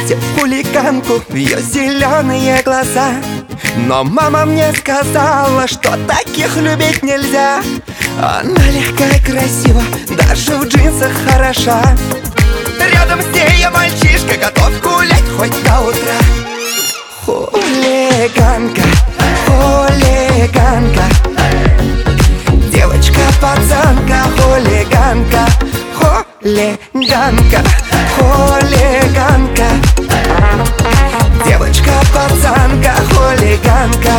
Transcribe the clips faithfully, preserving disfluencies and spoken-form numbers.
бросив хулиганку в ее зеленые глаза. Но мама мне сказала, что таких любить нельзя. Она легкая и красива, даже в джинсах хороша. Рядом с ней я мальчишка, готов гулять хоть до утра. Хулиганка, хулиганка, девочка-пацанка, хулиганка, хулиганка, хулиганка, девочка-пацанка, хулиганка.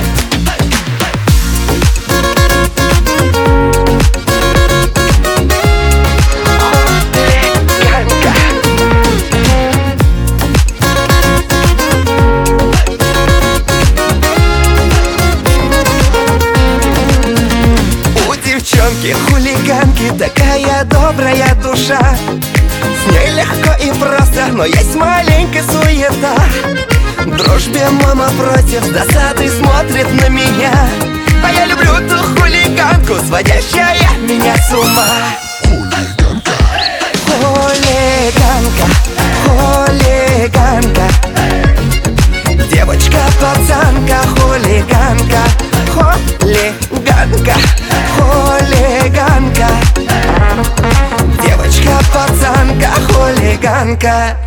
Хулиганки, такая добрая душа. С ней легко и просто, но есть маленькая суета. Дружбе мама против, с досадой смотрит на меня. А я люблю ту хулиганку, сводящая меня с ума. Хулиганка, хулиганка, хулиганка, девочка-пацанка, хулиганка, хулиганка, хулиганка, девочка-пацанка, хулиганка.